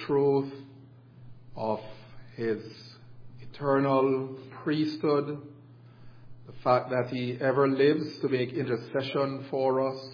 truth of his eternal priesthood, the fact that he ever lives to make intercession for us.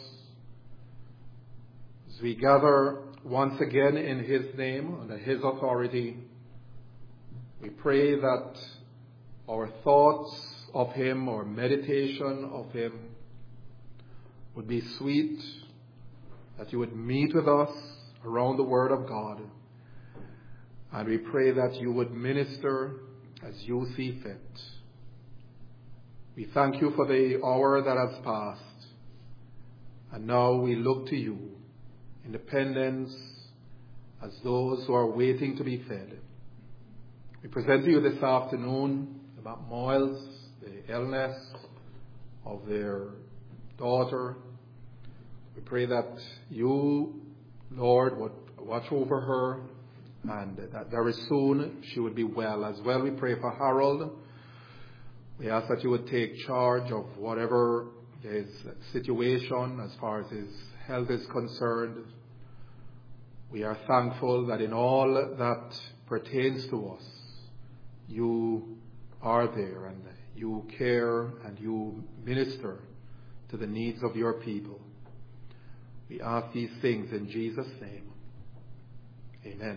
As we gather once again in his name, under his authority, we pray that our thoughts of him, our meditation of him, would be sweet, that you would meet with us around the Word of God. And we pray that you would minister as you see fit. We thank you for the hour that has passed. And now we look to you, independence, as those who are waiting to be fed. We present to you this afternoon the Moyles, the illness of their daughter. We pray that you, Lord, would watch over her and that very soon she would be well. As well, we pray for Harold. We ask that you would take charge of whatever his situation as far as his health is concerned. We are thankful that in all that pertains to us, you are there and you care and you minister to the needs of your people. We ask these things in Jesus' name. Amen.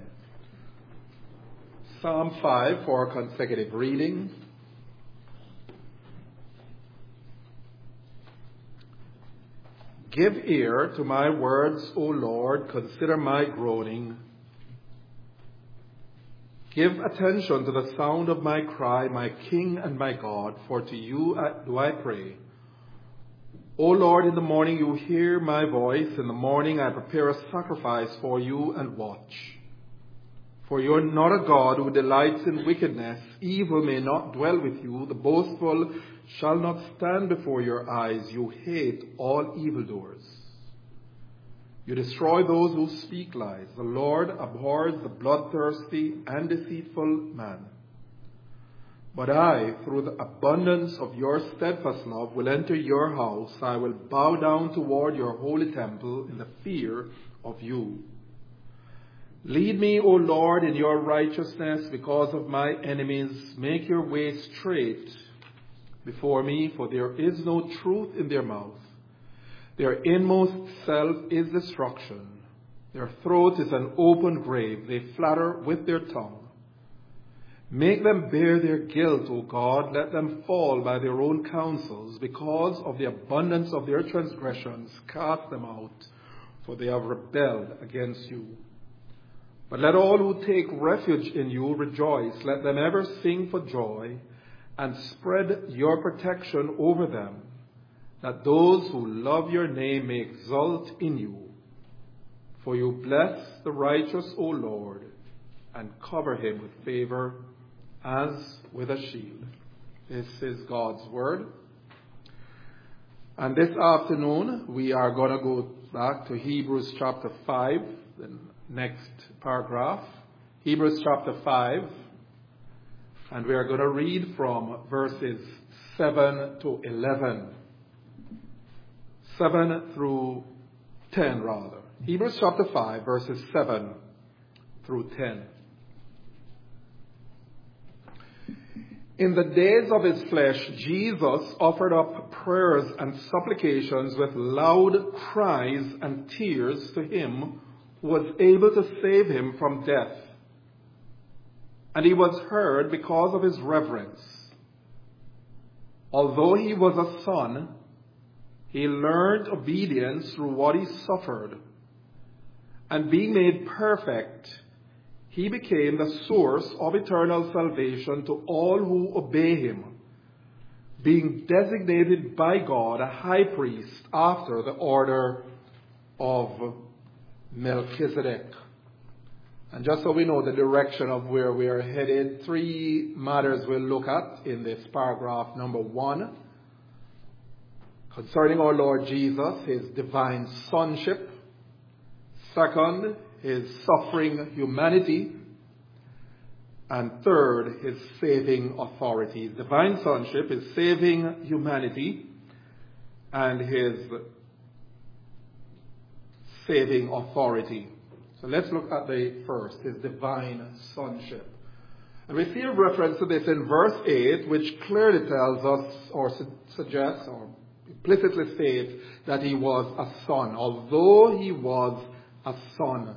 Psalm 5 for consecutive reading. Give ear to my words, O Lord, consider my groaning. Give attention to the sound of my cry, my King and my God, for to you do I pray. O Lord, in the morning you hear my voice. In the morning I prepare a sacrifice for you and watch. For you are not a God who delights in wickedness. Evil may not dwell with you. The boastful shall not stand before your eyes. You hate all evildoers. You destroy those who speak lies. The Lord abhors the bloodthirsty and deceitful man. But I, through the abundance of your steadfast love, will enter your house. I will bow down toward your holy temple in the fear of you. Lead me, O Lord, in your righteousness because of my enemies. Make your way straight before me, for there is no truth in their mouth. Their inmost self is destruction. Their throat is an open grave. They flatter with their tongue. Make them bear their guilt, O God. Let them fall by their own counsels. Because of the abundance of their transgressions, cast them out, for they have rebelled against you. But let all who take refuge in you rejoice. Let them ever sing for joy and spread your protection over them, that those who love your name may exult in you. For you bless the righteous, O Lord, and cover him with favor as with a shield. This is God's word. And this afternoon we are going to go back to Hebrews chapter 5, the next paragraph. Hebrews chapter 5. And we are going to read from verses 7 to 11. 7 through 10, rather. Hebrews chapter 5, verses 7 through 10. In the days of his flesh, Jesus offered up prayers and supplications with loud cries and tears to him who was able to save him from death. And he was heard because of his reverence. Although he was a son, he learned obedience through what he suffered. And being made perfect, he became the source of eternal salvation to all who obey him, being designated by God a high priest after the order of Melchizedek. And just so we know the direction of where we are headed, three matters we'll look at in this paragraph. Number one, concerning our Lord Jesus, his divine sonship. Second, his suffering humanity. And third, his saving authority. His divine sonship, his saving humanity, and his saving authority. So let's look at the first, his divine sonship. And we see a reference to this in verse 8, which clearly tells us or suggests or implicitly states that he was a son, although he was a son.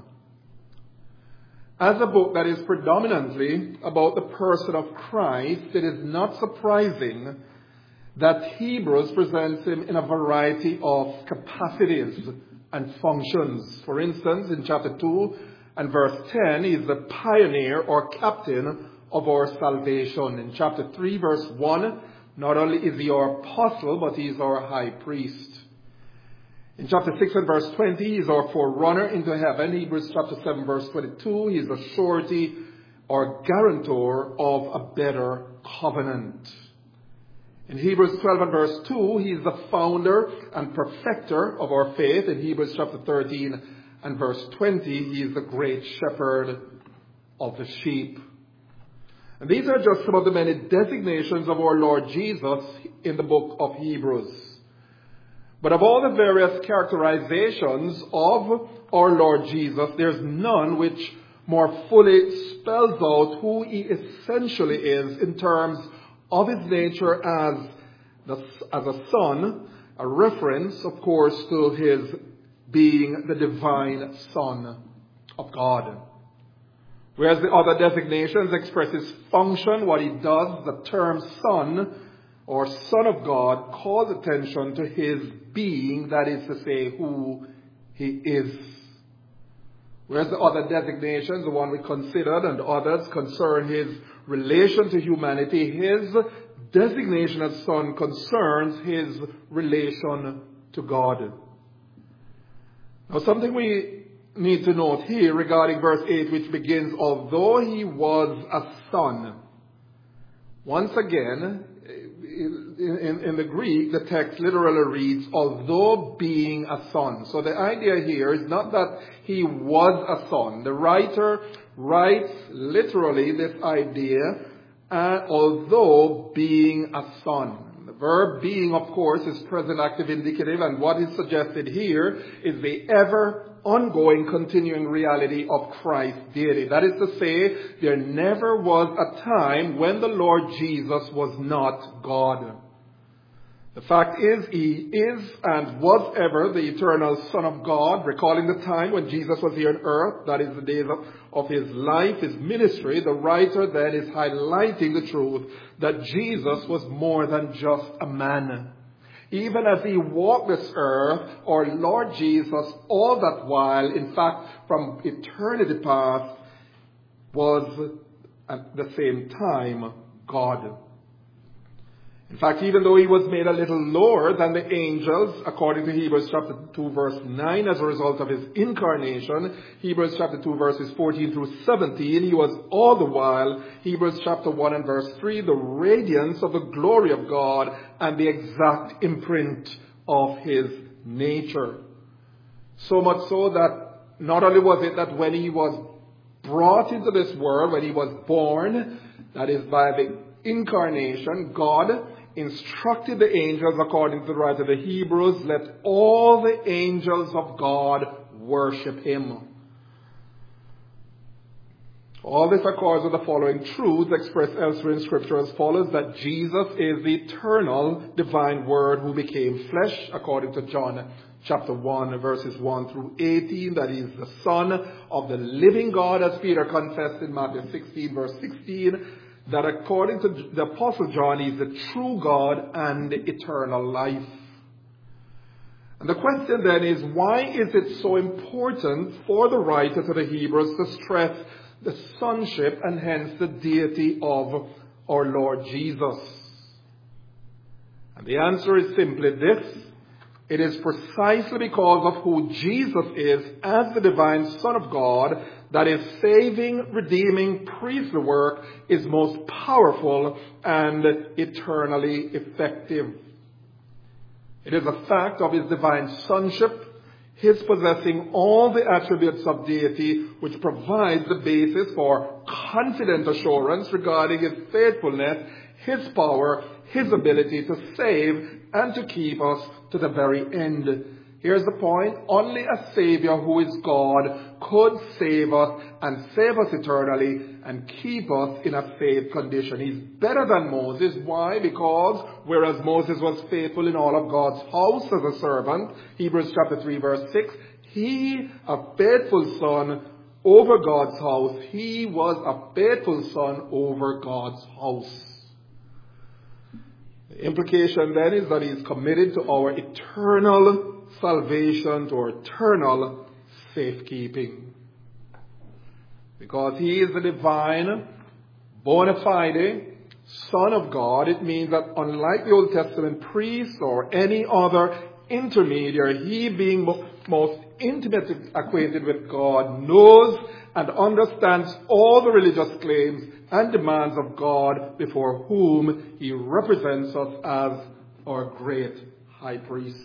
As a book that is predominantly about the person of Christ, it is not surprising that Hebrews presents him in a variety of capacities and functions. For instance, in chapter 2 and verse 10, he is the pioneer or captain of our salvation. In chapter 3, verse 1, not only is he our apostle, but he is our high priest. In chapter 6 and verse 20, he is our forerunner into heaven. Hebrews chapter 7, verse 22, he is a surety or guarantor of a better covenant. In Hebrews 12 and verse 2, he is the founder and perfecter of our faith. In Hebrews chapter 13 and verse 20, he is the great shepherd of the sheep. And these are just some of the many designations of our Lord Jesus in the book of Hebrews. But of all the various characterizations of our Lord Jesus, there's none which more fully spells out who he essentially is in terms of his nature as a son, a reference, of course, to his being the divine Son of God. Whereas the other designations express his function, what he does, the term son or Son of God calls attention to his being, that is to say, who he is. Whereas the other designations, the one we considered and others, concern his relation to humanity, his designation as son concerns his relation to God. Now, something we need to note here regarding verse 8, which begins, although he was a son. Once again, in the Greek, the text literally reads, although being a son. So the idea here is not that he was a son. The writer writes literally this idea, although being a son. The verb being, of course, is present active indicative, and what is suggested here is the ever ongoing, continuing reality of Christ's deity. That is to say, there never was a time when the Lord Jesus was not God. The fact is, he is and was ever the eternal Son of God, recalling the time when Jesus was here on earth, that is the days of his life, his ministry. The writer then is highlighting the truth that Jesus was more than just a man. Even as he walked this earth, our Lord Jesus, all that while, in fact, from eternity past, was at the same time God. In fact, even though he was made a little lower than the angels, according to Hebrews chapter 2 verse 9, as a result of his incarnation, Hebrews chapter 2 verses 14 through 17, he was all the while, Hebrews chapter 1 and verse 3, the radiance of the glory of God and the exact imprint of his nature. So much so that not only was it that when he was brought into this world, when he was born, that is by the incarnation, God instructed the angels, according to the writer of the Hebrews, let all the angels of God worship him. All this accords with the following truths expressed elsewhere in Scripture as follows, that Jesus is the eternal divine Word who became flesh, according to John chapter 1, verses 1 through 18, that he is the Son of the living God, as Peter confessed in Matthew 16, verse 16, that according to the Apostle John, he is the true God and eternal life. And the question then is, why is it so important for the writer to the Hebrews to stress the sonship and hence the deity of our Lord Jesus? And the answer is simply this. It is precisely because of who Jesus is as the divine Son of God that his saving, redeeming, priestly work is most powerful and eternally effective. It is a fact of his divine sonship, his possessing all the attributes of deity, which provides the basis for confident assurance regarding his faithfulness, his power, his ability to save and to keep us to the very end. Here's the point. Only a Savior who is God could save us and save us eternally and keep us in a faith condition. He's better than Moses. Why? Because whereas Moses was faithful in all of God's house as a servant, Hebrews chapter 3 verse 6, he, a faithful son over God's house, he was a faithful son over God's house. The implication then is that he is committed to our eternal salvation, to our eternal safekeeping. Because he is the divine, bona fide Son of God, it means that unlike the Old Testament priest or any other intermediary, he being most intimately acquainted with God, knows and understands all the religious claims and demands of God before whom he represents us as our great high priest.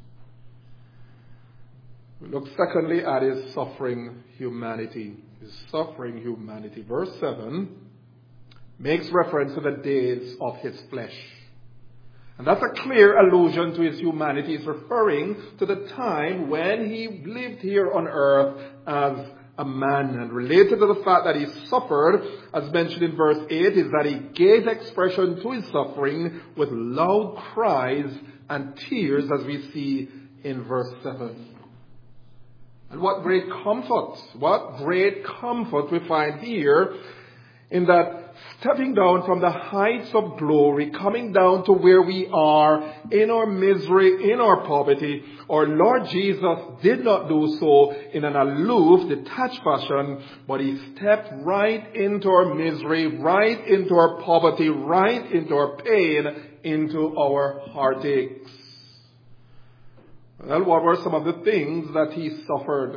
We look secondly at his suffering humanity. His suffering humanity. Verse 7 makes reference to the days of his flesh. And that's a clear allusion to his humanity. He's referring to the time when he lived here on earth as a man. And related to the fact that he suffered, as mentioned in verse 8, is that he gave expression to his suffering with loud cries and tears, as we see in verse 7. And what great comfort we find here in that stepping down from the heights of glory, coming down to where we are in our misery, in our poverty, our Lord Jesus did not do so in an aloof, detached fashion, but he stepped right into our misery, right into our poverty, right into our pain, into our heartaches. Well, what were some of the things that he suffered?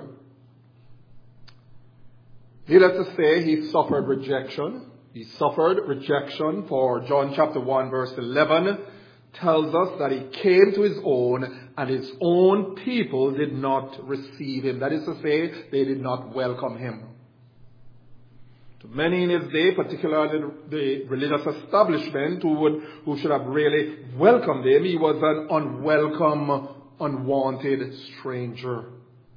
Needless to say, he suffered rejection. He suffered rejection, for John chapter 1 verse 11 tells us that he came to his own and his own people did not receive him. That is to say, they did not welcome him. To many in his day, particularly the religious establishment who should have really welcomed him, he was an unwelcome, unwanted stranger.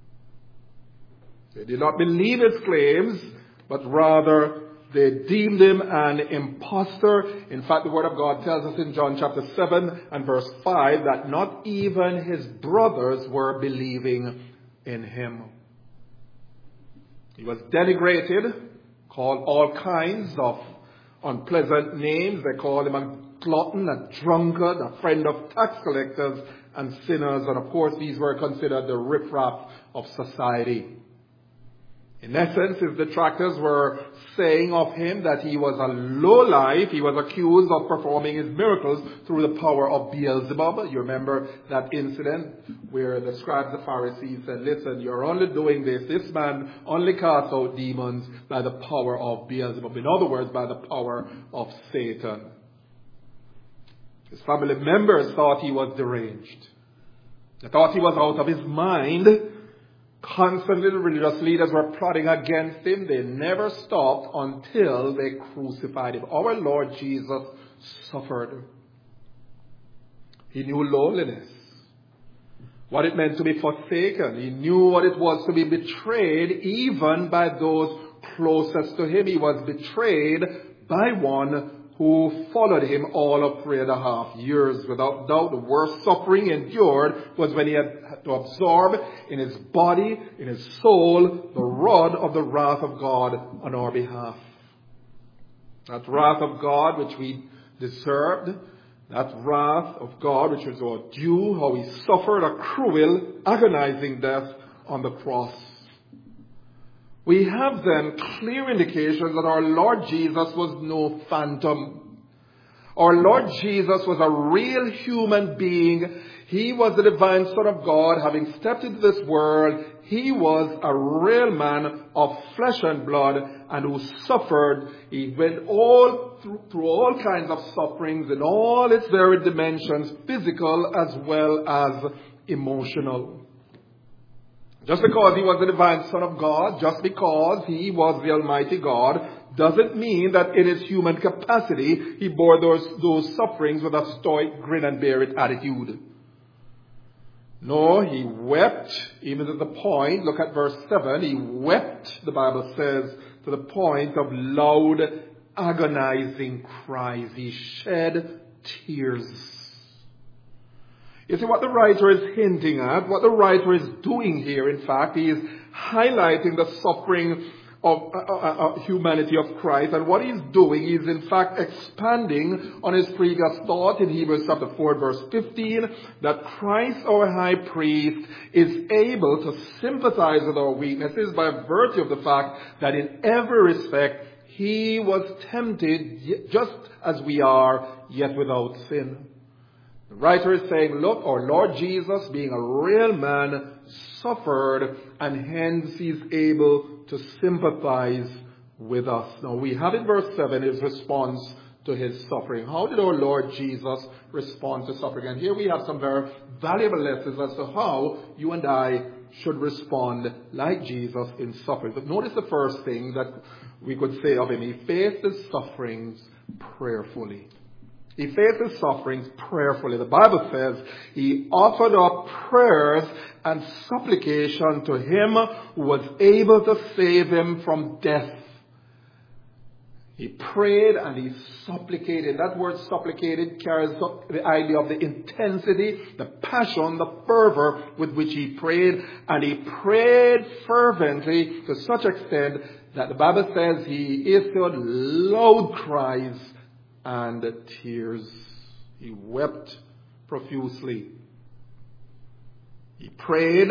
They did not believe his claims, but rather they deemed him an impostor. In fact, the Word of God tells us in John chapter 7 and verse 5 that not even his brothers were believing in him. He was denigrated, called all kinds of unpleasant names. They called him a glutton, a drunkard, a friend of tax collectors and sinners. And of course, these were considered the riffraff of society. In essence, his detractors were saying of him that he was a lowlife. He was accused of performing his miracles through the power of Beelzebub. You remember that incident where the scribes and Pharisees said, listen, you're only doing this. This man only casts out demons by the power of Beelzebub. In other words, by the power of Satan. His family members thought he was deranged. They thought he was out of his mind. Constantly the religious leaders were plotting against him. They never stopped until they crucified him. Our Lord Jesus suffered. He knew loneliness, what it meant to be forsaken. He knew what it was to be betrayed even by those closest to him. He was betrayed by one who followed him all of 3.5 years. Without doubt, the worst suffering endured was when he had to absorb in his body, in his soul, the rod of the wrath of God on our behalf. That wrath of God which we deserved, that wrath of God which was our due, how he suffered a cruel, agonizing death on the cross. We have then clear indications that our Lord Jesus was no phantom. Our Lord Jesus was a real human being. He was the divine Son of God, having stepped into this world. He was a real man of flesh and blood and who suffered. He went through all kinds of sufferings in all its varied dimensions, physical as well as emotional. Just because he was the divine Son of God, just because he was the Almighty God, doesn't mean that in his human capacity he bore those sufferings with a stoic grin and bear it attitude. No, he wept even to the point, look at verse 7, he wept, the Bible says, to the point of loud, agonizing cries. He shed tears. You see what the writer is hinting at, what the writer is doing here, in fact, he is highlighting the suffering of humanity of Christ, and what he's doing is in fact expanding on his previous thought in Hebrews chapter 4 verse 15, that Christ our high priest is able to sympathize with our weaknesses by virtue of the fact that in every respect he was tempted just as we are, yet without sin. The writer is saying, look, our Lord Jesus, being a real man, suffered, and hence he's able to sympathize with us. Now we have in verse 7 his response to his suffering. How did our Lord Jesus respond to suffering? And here we have some very valuable lessons as to how you and I should respond like Jesus in suffering. But notice the first thing that we could say of him. He faced his sufferings prayerfully. He faced his sufferings prayerfully. The Bible says he offered up prayers and supplication to him who was able to save him from death. He prayed and he supplicated. That word supplicated carries the idea of the intensity, the passion, the fervor with which he prayed. And he prayed fervently to such extent that the Bible says he issued loud cries and tears. He wept profusely. He prayed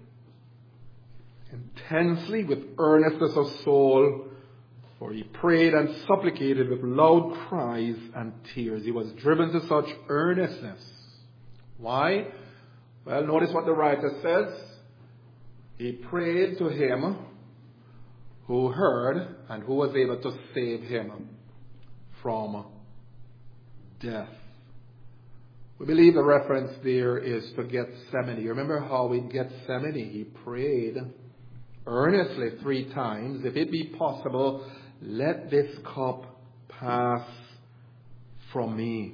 intensely with earnestness of soul, for he prayed and supplicated with loud cries and tears. He was driven to such earnestness. Why? Well, notice what the writer says. He prayed to him who heard and who was able to save him from death. We believe the reference there is to Gethsemane. You remember how in Gethsemane he prayed earnestly 3 times, if it be possible, let this cup pass from me.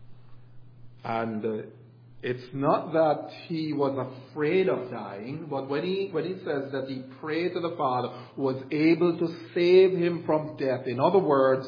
And it's not that he was afraid of dying, but when he says that he prayed to the Father who was able to save him from death, in other words,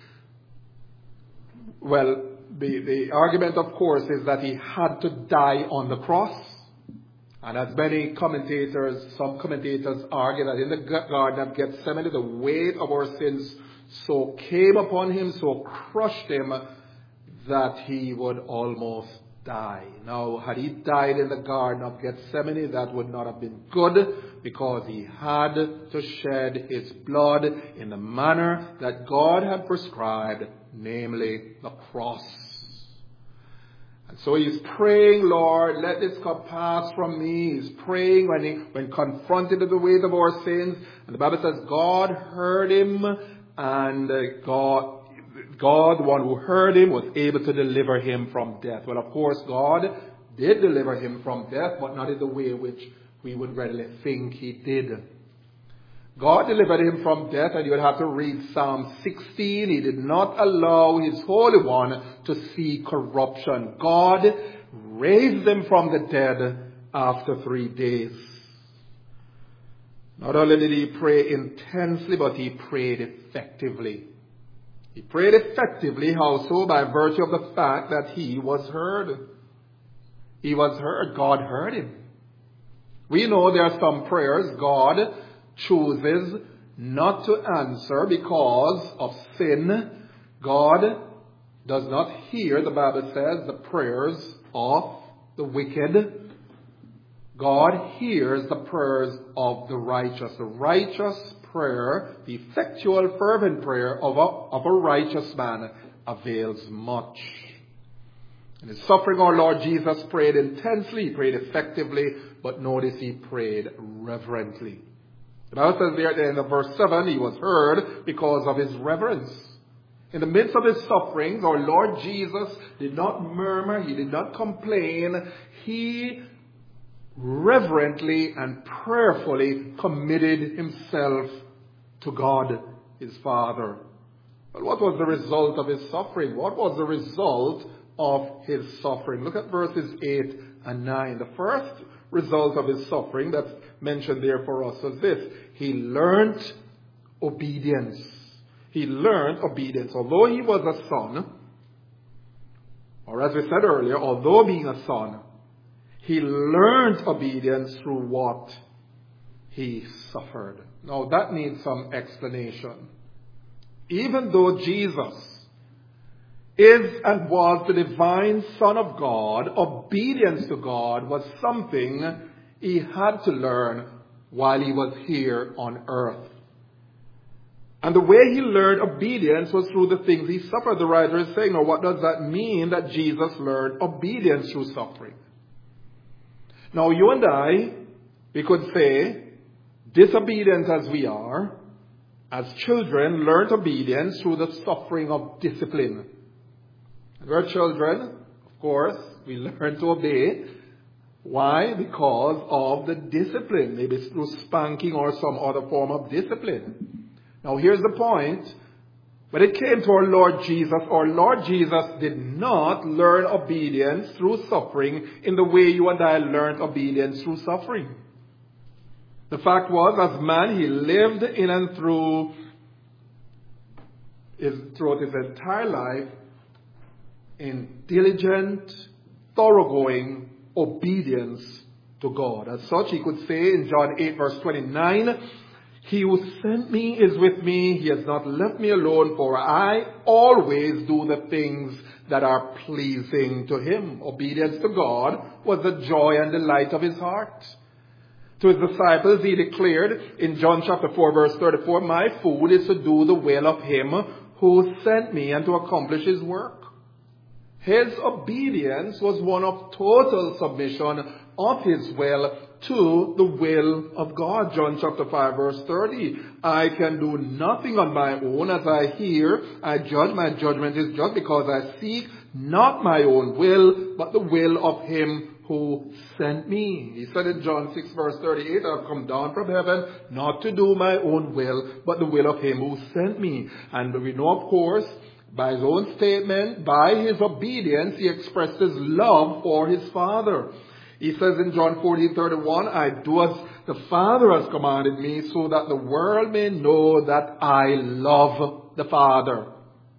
well, the argument, of course, is that he had to die on the cross. And as many commentators, some commentators argue that in the Garden of Gethsemane, the weight of our sins so came upon him, so crushed him, that he would almost die. Now, had he died in the Garden of Gethsemane, that would not have been good, because he had to shed his blood in the manner that God had prescribed, namely the cross. And so he's praying, Lord, let this cup pass from me. He's praying when confronted with the weight of our sins. And the Bible says God heard him, and God, the one who heard him, was able to deliver him from death. Well, of course, God did deliver him from death, but not in the way which we would readily think he did. God delivered him from death, and you would have to read Psalm 16. He did not allow his Holy One to see corruption. God raised him from the dead after 3 days. Not only did he pray intensely, but he prayed effectively. He prayed effectively, how so? By virtue of the fact that he was heard. He was heard. God heard him. We know there are some prayers God chooses not to answer because of sin. God does not hear, the Bible says, the prayers of the wicked. God hears the prayers of the righteous. The righteous prayer, the effectual fervent prayer of a righteous man avails much. In his suffering, our Lord Jesus prayed intensely, he prayed effectively, but notice he prayed reverently. The Bible says there at the end of verse 7, he was heard because of his reverence. In the midst of his sufferings, our Lord Jesus did not murmur, he did not complain. He reverently and prayerfully committed himself to God, his Father. But what was the result of his suffering? What was the result of his suffering? Look at verses 8 and 9. The first result of his suffering that's mentioned there for us was this. He learned obedience. He learned obedience. Although he was a son, or as we said earlier, although being a son, he learned obedience through what he suffered. Now that needs some explanation. Even though Jesus is and was the divine Son of God, obedience to God was something he had to learn while he was here on earth. And the way he learned obedience was through the things he suffered. The writer is saying, now what does that mean that Jesus learned obedience through suffering? Now you and I, we could say, disobedient as we are, as children, learned obedience through the suffering of discipline. We're children, of course, we learn to obey. Why? Because of the discipline, maybe through spanking or some other form of discipline. Now here's the point. When it came to our Lord Jesus did not learn obedience through suffering in the way you and I learned obedience through suffering. The fact was, as man, he lived in and throughout his entire life in diligent, thoroughgoing obedience to God. As such, he could say in John 8 verse 29, he who sent me is with me. He has not left me alone, for I always do the things that are pleasing to him. Obedience to God was the joy and delight of his heart. To his disciples, he declared in John chapter 4 verse 34, my food is to do the will of him who sent me and to accomplish his work. His obedience was one of total submission of his will to the will of God. John chapter 5 verse 30. I can do nothing on my own. As I hear, I judge. My judgment is just because I seek not my own will, but the will of him who sent me. He said in John 6 verse 38, I have come down from heaven not to do my own will, but the will of him who sent me. And we know, of course, by his own statement, by his obedience, he expressed his love for his Father. He says in John 14:31, I do as the Father has commanded me, so that the world may know that I love the Father.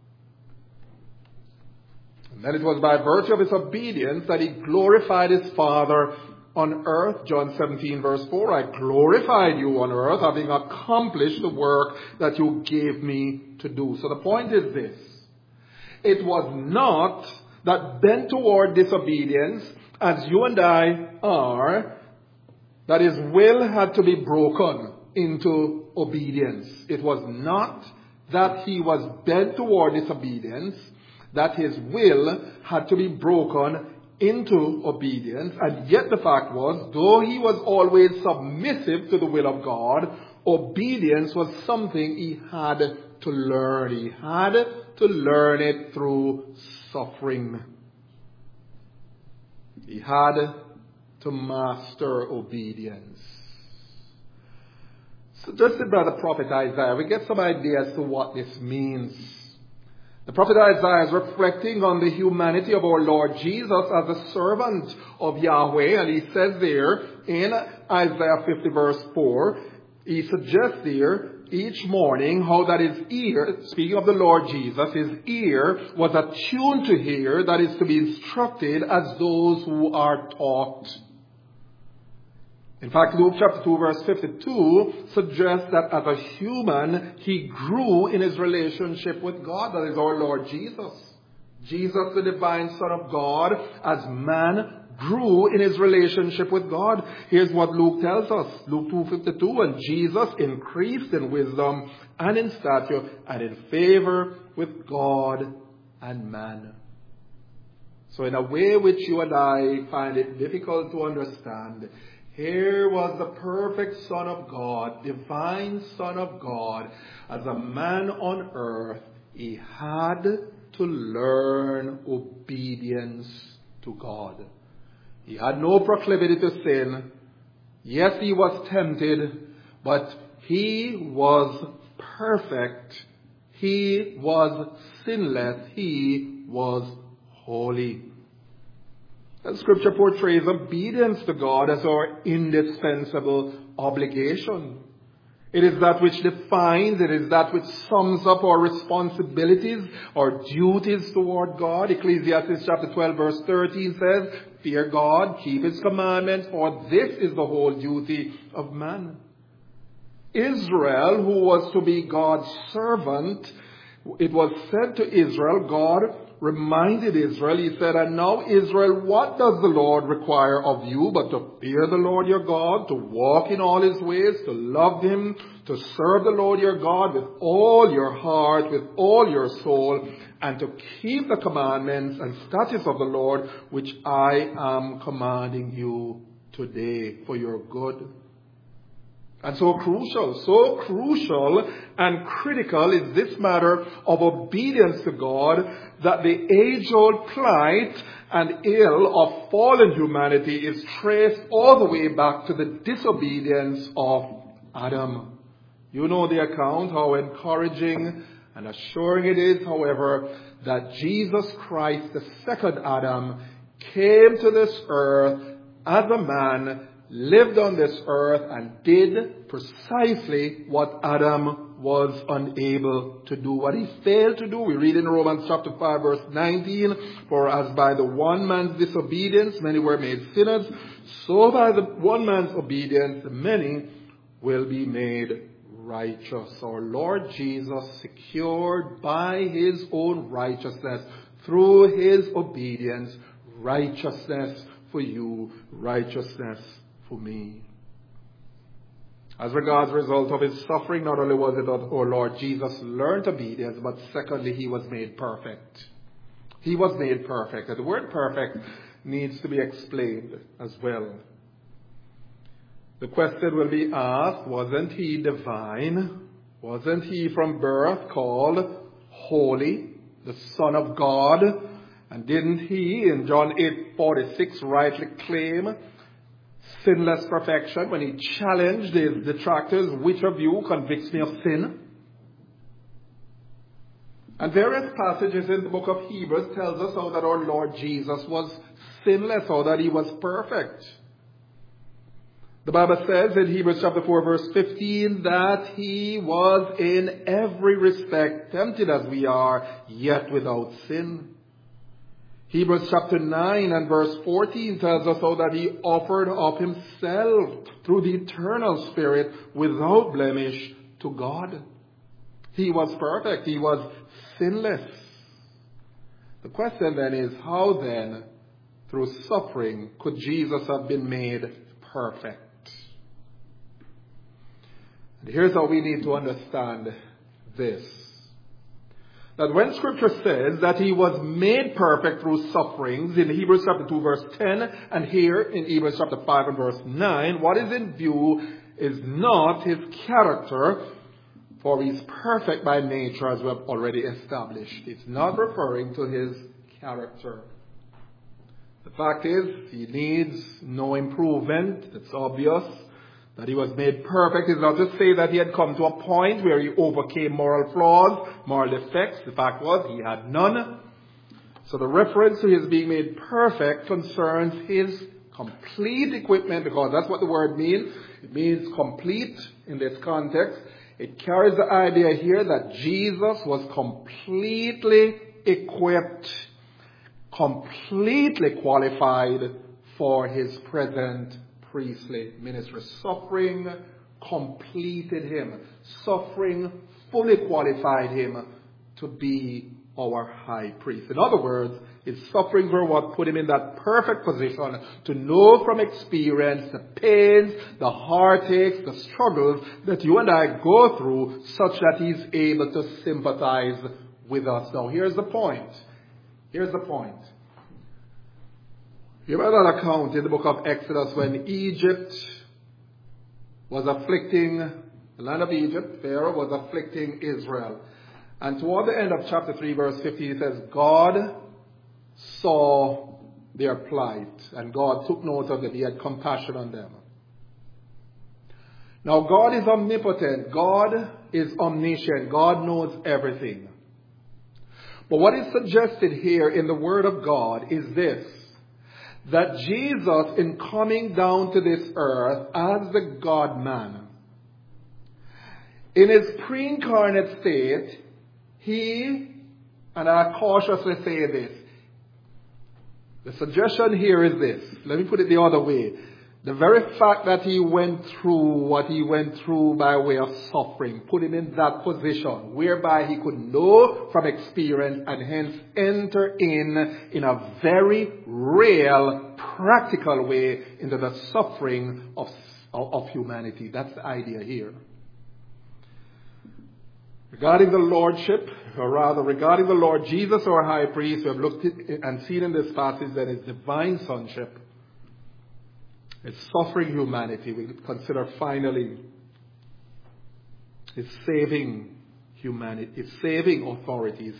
And then it was by virtue of his obedience that he glorified his Father on earth. John 17 verse 4, I glorified you on earth, having accomplished the work that you gave me to do. So the point is this. It was not that bent toward disobedience, as you and I are, that his will had to be broken into obedience. It was not that he was bent toward disobedience, that his will had to be broken into obedience. And yet the fact was, though he was always submissive to the will of God, obedience was something he had to learn. He had to learn it through suffering. He had to master obedience. So just by the prophet Isaiah, we get some idea as to what this means. The prophet Isaiah is reflecting on the humanity of our Lord Jesus as a servant of Yahweh. And he says there in Isaiah 50 verse 4, he suggests there each morning how that his ear, speaking of the Lord Jesus, his ear was attuned to hear, that is to be instructed as those who are taught. In fact, Luke chapter 2 verse 52 suggests that as a human, he grew in his relationship with God. That is our Lord Jesus. Jesus, the divine Son of God, as man, grew in his relationship with God. Here's what Luke tells us. Luke 2:52, and Jesus increased in wisdom and in stature and in favor with God and man. So in a way which you and I find it difficult to understand, here was the perfect Son of God, divine Son of God, as a man on earth. He had to learn obedience to God. He had no proclivity to sin. Yes, he was tempted, but he was perfect. He was sinless. He was holy. And Scripture portrays obedience to God as our indispensable obligation. It is that which defines, it is that which sums up our responsibilities, our duties toward God. Ecclesiastes chapter 12 verse 13 says, "Fear God, keep His commandments, for this is the whole duty of man." Israel, who was to be God's servant, it was said to Israel, God reminded Israel, He said, "And now Israel, what does the Lord require of you but to fear the Lord your God, to walk in all His ways, to love Him, to serve the Lord your God with all your heart, with all your soul, and to keep the commandments and statutes of the Lord, which I am commanding you today for your good." And so crucial and critical is this matter of obedience to God that the age-old plight and ill of fallen humanity is traced all the way back to the disobedience of Adam. You know the account, how encouraging and assuring it is, however, that Jesus Christ, the second Adam, came to this earth as a man, lived on this earth, and did precisely what Adam was unable to do, what he failed to do. We read in Romans chapter 5 verse 19, "For as by the one man's disobedience many were made sinners, so by the one man's obedience the many will be made righteous." Our Lord Jesus secured by His own righteousness, through His obedience, righteousness for you, righteousness for me. As regards the result of His suffering, not only was it that our Lord Jesus learned obedience, but secondly, He was made perfect. He was made perfect. And the word perfect needs to be explained as well. The question will be asked, wasn't He divine? Wasn't He from birth called holy, the Son of God? And didn't He, in John 8:46, rightly claim sinless perfection when He challenged His detractors, "Which of you convicts me of sin?" And various passages in the book of Hebrews tells us how that our Lord Jesus was sinless, how that He was perfect. The Bible says in Hebrews chapter 4 verse 15 that He was in every respect tempted as we are, yet without sin. Hebrews chapter 9 and verse 14 tells us how that He offered up Himself through the eternal Spirit without blemish to God. He was perfect. He was sinless. The question then is, how then, through suffering, could Jesus have been made perfect? And here's how we need to understand this. That when Scripture says that He was made perfect through sufferings in Hebrews chapter 2 verse 10 and here in Hebrews chapter 5 and verse 9, what is in view is not His character, for He's perfect by nature as we have already established. It's not referring to His character. The fact is, He needs no improvement. It's obvious. That He was made perfect is not to say that He had come to a point where He overcame moral flaws, moral defects. The fact was, He had none. So the reference to His being made perfect concerns His complete equipment, because that's what the word means. It means complete in this context. It carries the idea here that Jesus was completely equipped, completely qualified for His present priestly ministry. Suffering completed Him. Suffering fully qualified Him to be our high priest. In other words, His sufferings were what put Him in that perfect position to know from experience the pains, the heartaches, the struggles that you and I go through, such that He's able to sympathize with us. Now, here's the point. Here's the point. You remember that account in the book of Exodus when Egypt was afflicting, the land of Egypt, Pharaoh was afflicting Israel. And toward the end of chapter 3 verse 15 it says, God saw their plight and God took note of it. He had compassion on them. Now God is omnipotent. God is omniscient. God knows everything. But what is suggested here in the Word of God is this, that Jesus, in coming down to this earth as the God-man, in his pre-incarnate state, he, and I cautiously say this, the suggestion here is this, let me put it the other way. The very fact that he went through what he went through by way of suffering put him in that position whereby he could know from experience and hence enter in a very real, practical way into the suffering of humanity. That's the idea here. Regarding the Lordship, or rather regarding the Lord Jesus, our high priest, we have looked at and seen in this passage that his divine sonship, his suffering humanity, we consider finally his saving humanity, his saving authority,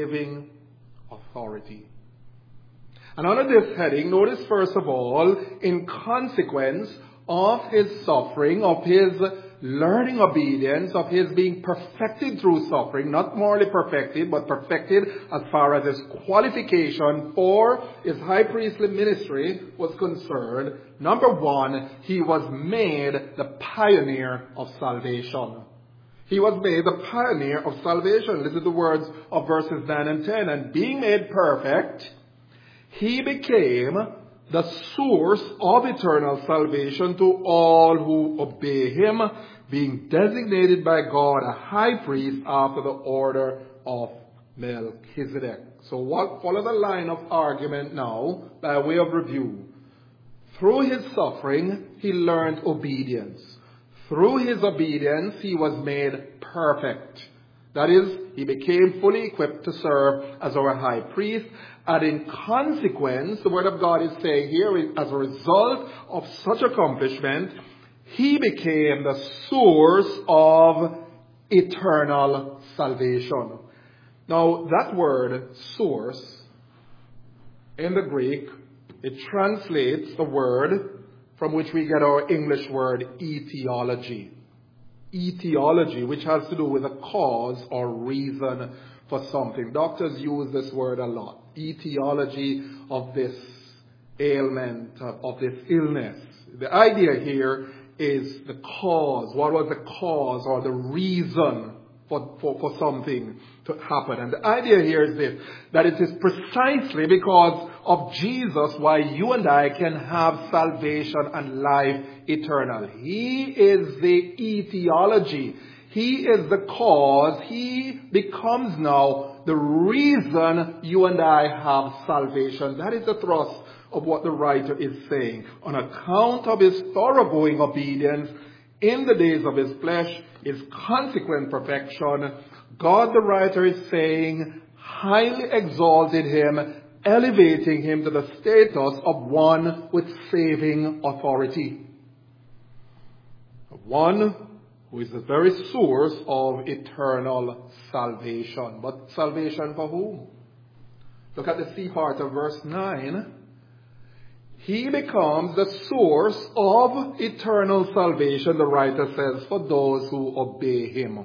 And under this heading, notice first of all, in consequence of his suffering, of his learning obedience, of his being perfected through suffering, not morally perfected, but perfected as far as his qualification for his high priestly ministry was concerned. Number one, he was made the pioneer of salvation. He was made the pioneer of salvation. Listen to the words of verses 9 and 10. And being made perfect, he became the source of eternal salvation to all who obey him, being designated by God a high priest after the order of Melchizedek. So follow the line of argument now by way of review. Through his suffering, he learned obedience. Through his obedience, he was made perfect. That is, he became fully equipped to serve as our high priest. And in consequence, the Word of God is saying here, as a result of such accomplishment, he became the source of eternal salvation. Now, that word, source, in the Greek, it translates the word from which we get our English word etiology. Etiology, which has to do with a cause or reason for something. Doctors use this word a lot. Etiology of this ailment, of this illness. The idea here is the cause. What was the cause or the reason for something to happen? And the idea here is this, that it is precisely because of Jesus why you and I can have salvation and life eternal. He is the etiology. He is the cause. He becomes now the reason you and I have salvation. That is the thrust of what the writer is saying. On account of his thoroughgoing obedience in the days of his flesh, his consequent perfection, God the writer is saying, highly exalted him, elevating him to the status of one with saving authority. One who is the very source of eternal salvation. But salvation for whom? Look at the C part of verse 9. He becomes the source of eternal salvation, the writer says, for those who obey him.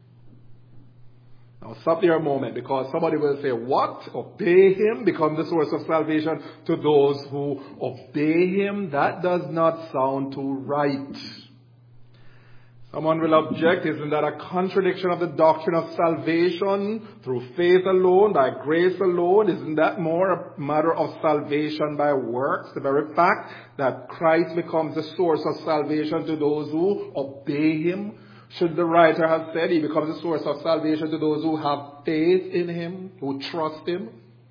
Now stop there a moment, because somebody will say, what? Obey him? Become the source of salvation to those who obey him? That does not sound too right. Someone will object, isn't that a contradiction of the doctrine of salvation through faith alone, by grace alone? Isn't that more a matter of salvation by works? The very fact that Christ becomes the source of salvation to those who obey him. Should the writer have said he becomes the source of salvation to those who have faith in him, who trust him?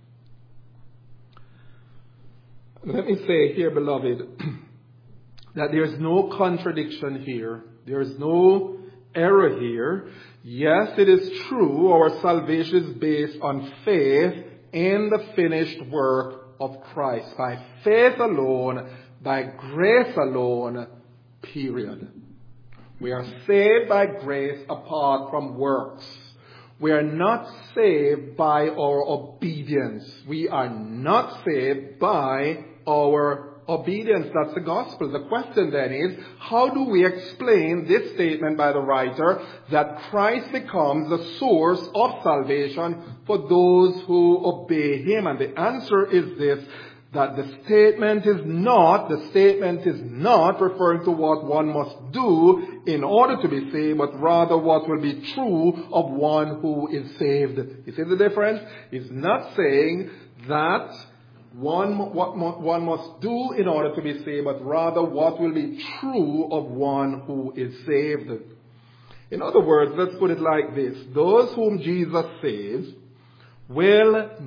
Let me say here, beloved, that there is no contradiction here. There is no error here. Yes, it is true, our salvation is based on faith in the finished work of Christ. By faith alone, by grace alone, period. We are saved by grace apart from works. We are not saved by our obedience. We are not saved by our obedience. That's the gospel. The question then is, how do we explain this statement by the writer that Christ becomes the source of salvation for those who obey him? And the answer is this, that the statement is not referring to what one must do in order to be saved, but rather what will be true of one who is saved. You see the difference? It's not saying that what one must do in order to be saved, but rather what will be true of one who is saved. In other words, let's put it like this. Those whom Jesus saves will of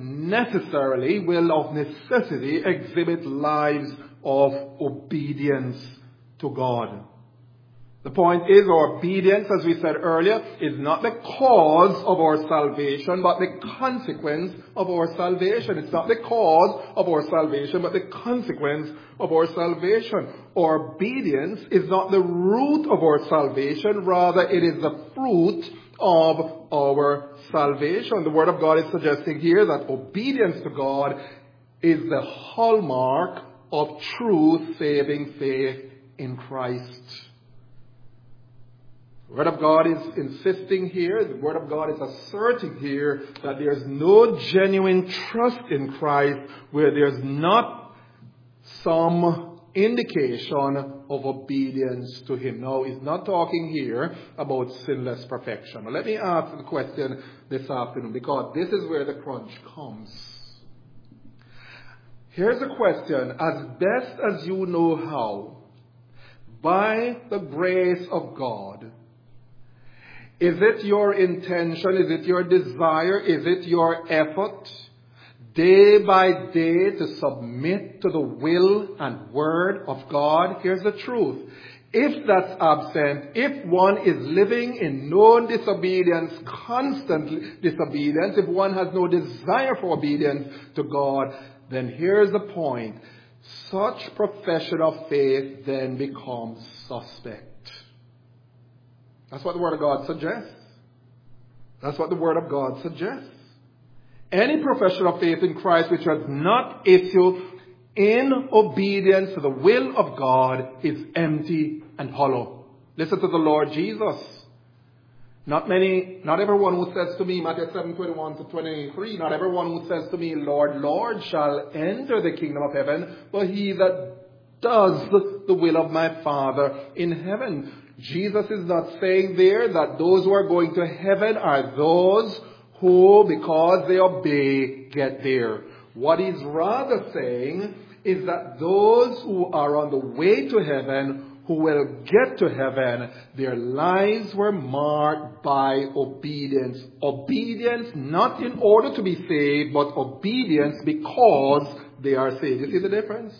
necessity exhibit lives of obedience to God. The point is, our obedience, as we said earlier, is not the cause of our salvation, but the consequence of our salvation. It's not the cause of our salvation, but the consequence of our salvation. Our obedience is not the root of our salvation, rather it is the fruit of our salvation. The Word of God is suggesting here that obedience to God is the hallmark of true saving faith in Christ. The Word of God is insisting here, the Word of God is asserting here that there's no genuine trust in Christ where there's not some indication of obedience to Him. Now, he's not talking here about sinless perfection. But let me ask the question this afternoon, because this is where the crunch comes. Here's a question. As best as you know how, by the grace of God, is it your intention, is it your desire, is it your effort, day by day to submit to the will and word of God? Here's the truth. If that's absent, if one is living in known disobedience, constant disobedience, if one has no desire for obedience to God, then here's the point. Such profession of faith then becomes suspect. That's what the Word of God suggests. That's what the Word of God suggests. Any profession of faith in Christ which has not issue in obedience to the will of God is empty and hollow. Listen to the Lord Jesus. Not everyone who says to me, Matthew 7:21-23, not everyone who says to me, Lord, Lord, shall enter the kingdom of heaven, but he that does the will of my Father in heaven. Jesus is not saying there that those who are going to heaven are those who, because they obey, get there. What he's rather saying is that those who are on the way to heaven, who will get to heaven, their lives were marked by obedience. Obedience not in order to be saved, but obedience because they are saved. You see the difference?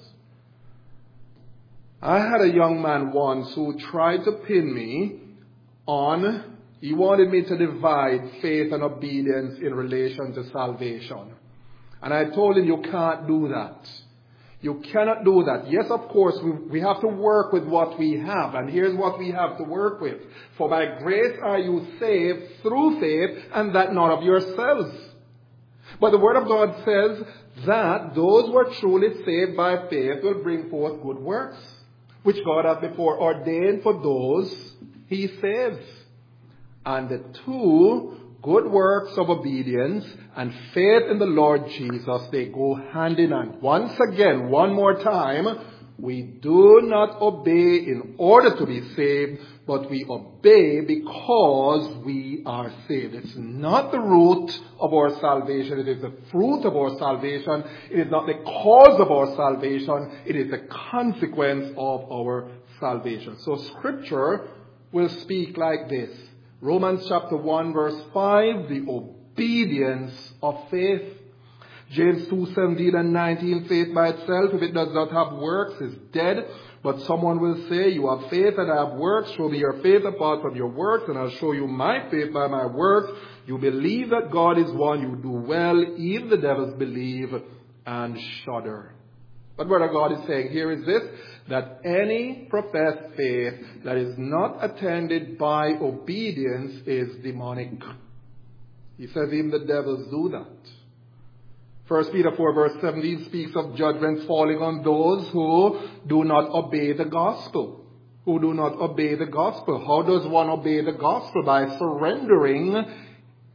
I had a young man once who tried to pin me on, he wanted me to divide faith and obedience in relation to salvation. And I told him, you can't do that. You cannot do that. Yes, of course, we have to work with what we have. And here's what we have to work with. For by grace are you saved through faith, and that not of yourselves. But the Word of God says that those who are truly saved by faith will bring forth good works, which God has before ordained for those He saves. And the two, good works of obedience and faith in the Lord Jesus, they go hand in hand. Once again, one more time, we do not obey in order to be saved, but we obey because we are saved. It's not the root of our salvation. It is the fruit of our salvation. It is not the cause of our salvation. It is the consequence of our salvation. So Scripture will speak like this. Romans chapter 1 verse 5, the obedience of faith. James 2:17 and 19, faith by itself, if it does not have works, is dead. But someone will say, you have faith and I have works. Show me your faith apart from your works, and I'll show you my faith by my works. You believe that God is one, you do well. Even the devils believe and shudder. But what God is saying here is this, that any professed faith that is not attended by obedience is demonic. He says even the devils do that. 1 Peter 4 verse 17 speaks of judgments falling on those who do not obey the gospel. Who do not obey the gospel. How does one obey the gospel? By surrendering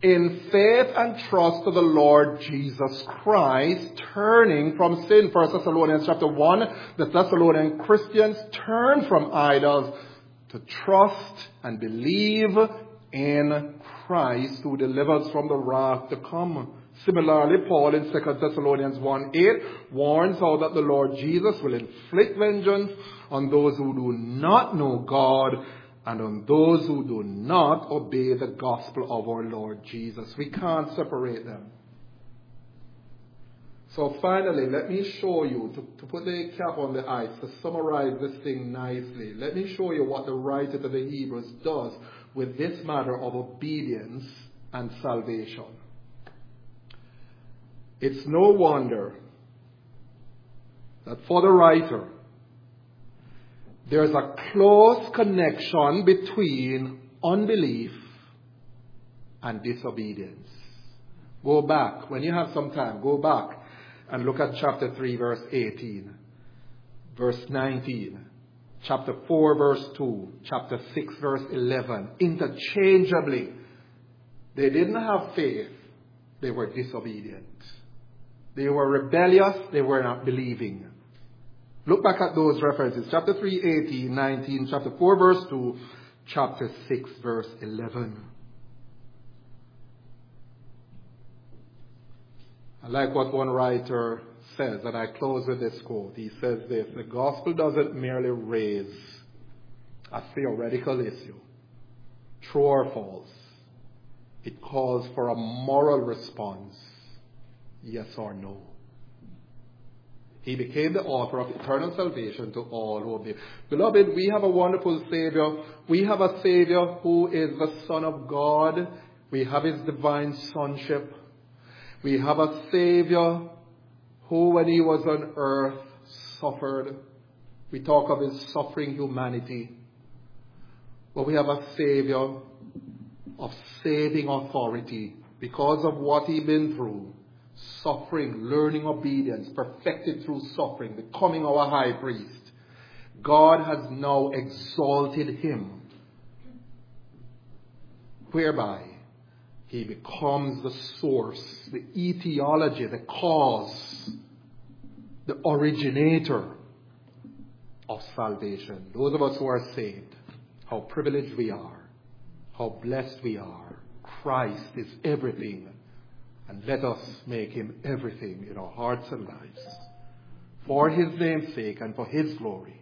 in faith and trust to the Lord Jesus Christ, turning from sin. 1 Thessalonians chapter 1, the Thessalonian Christians turned from idols to trust and believe in Christ, who delivers from the wrath to come. Similarly, Paul in 2 Thessalonians 1:8 warns how that the Lord Jesus will inflict vengeance on those who do not know God and on those who do not obey the gospel of our Lord Jesus. We can't separate them. So finally, let me show you, to put the cap on the ice, to summarize this thing nicely, let me show you what the writer to the Hebrews does with this matter of obedience and salvation. It's no wonder that for the writer, there's a close connection between unbelief and disobedience. Go back. When you have some time, go back and look at chapter 3, verse 18, verse 19, chapter 4, verse 2, chapter 6, verse 11. Interchangeably. They didn't have faith. They were disobedient. They were rebellious. They were not believing. Look back at those references. Chapter 3, 18, 19, chapter 4, verse 2, chapter 6, verse 11. I like what one writer says, and I close with this quote. He says this: the gospel doesn't merely raise a theoretical issue, true or false. It calls for a moral response, yes or no. He became the author of eternal salvation to all who obey. Beloved, we have a wonderful Savior. We have a Savior who is the Son of God. We have His divine sonship. We have a Savior who, when He was on earth, suffered. We talk of His suffering humanity. But we have a Savior of saving authority because of what He'd been through. Suffering, learning obedience, perfected through suffering, becoming our high priest. God has now exalted Him, whereby He becomes the source, the etiology, the cause, the originator of salvation. Those of us who are saved, how privileged we are, how blessed we are. Christ is everything. And let us make Him everything in our hearts and lives. For His name's sake and for His glory.